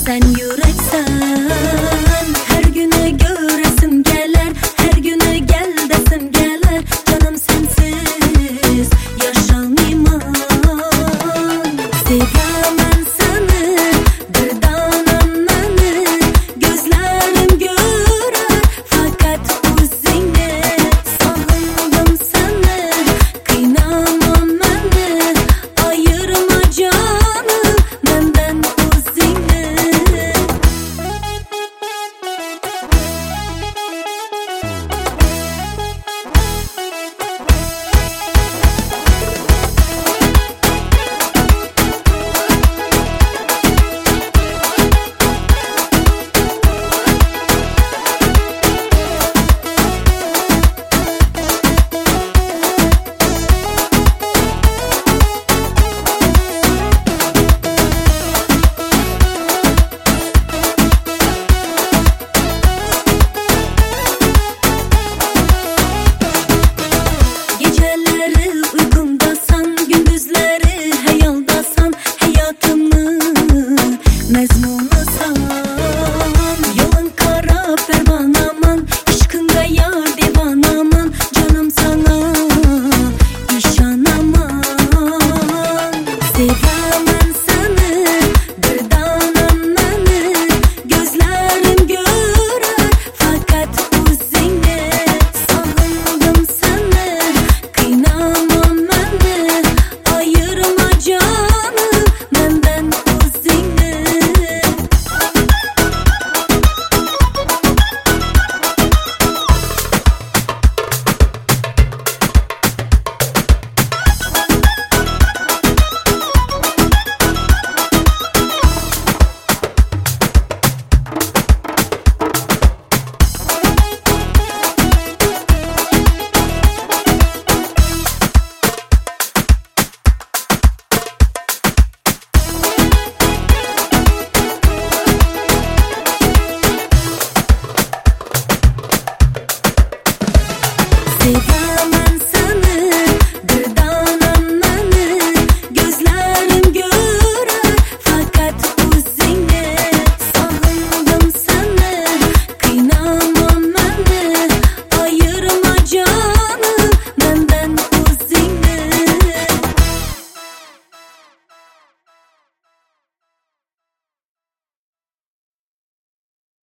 Sen yüreksen her güne göresim gelir, her güne gel desim gelir. Canım sensiz yaşamayman. Sevemem seni, bir tanem beni. Gözlerim görür fakat özünü. Sağındım seni, kıynamam beni. Ayırma canım benden özünü. Geceleri uykumdasan, gündüzleri hayaldasan, hayatımı mezmun